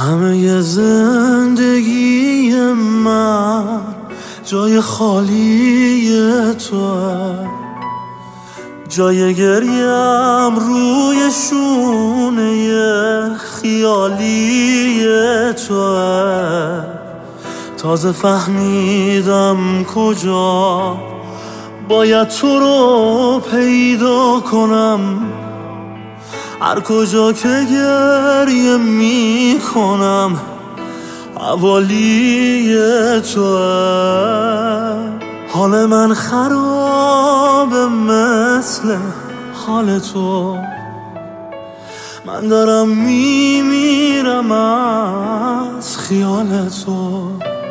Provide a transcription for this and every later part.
همه زندگی من جای خالی توه، جای گریم روی شونه خیالی توه. تازه فهمیدم کجا باید تو رو پیدا کنم، هر کجا که گریه می کنم حوالی توه. حال من خرابه مثل حال تو، من دارم میمیرم از خیال تو.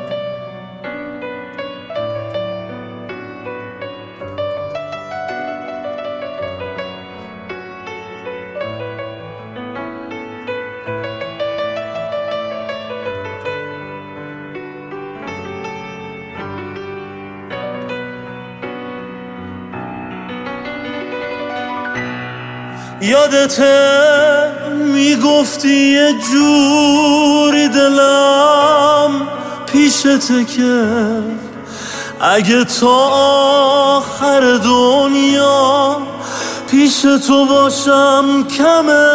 یادته میگفتی یه جوری دلم پیشته که اگه تا آخر دنیا پیش تو باشم کمه.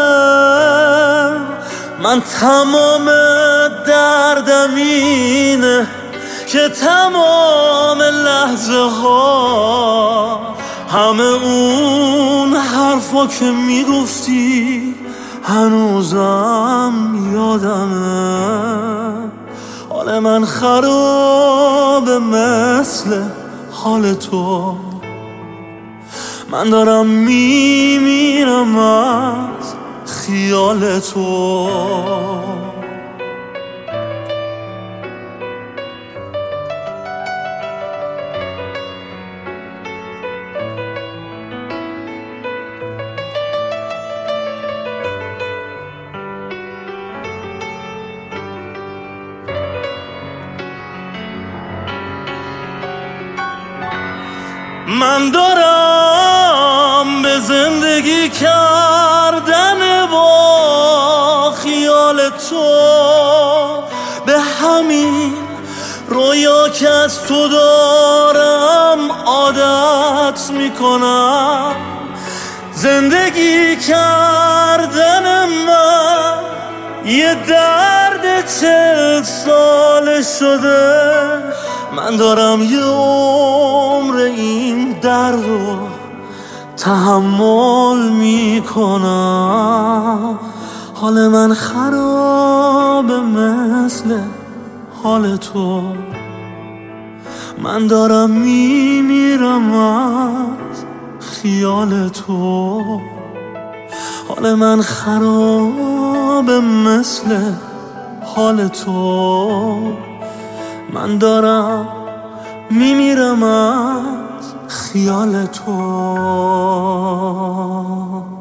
من تمام دردم اینه که تمام لحظه ها همه اون حرفا که میگفتی هنوزم یادمه. حال من خرابه مثل حال تو، من دارم میمیرم از خیال تو. من دارم به زندگی کردن با خیال تو، به همین رویا که از تو دارم عادت میکنم. زندگی کردن من یه درد 40 ساله شده، من دارم یه عمر این درد رو تحمل میکنم. حال من خرابه مثل حال تو، من دارم میمیرم از خیال تو. حال من خرابه مثل حال تو، من دارم میمیرم از خیال تو.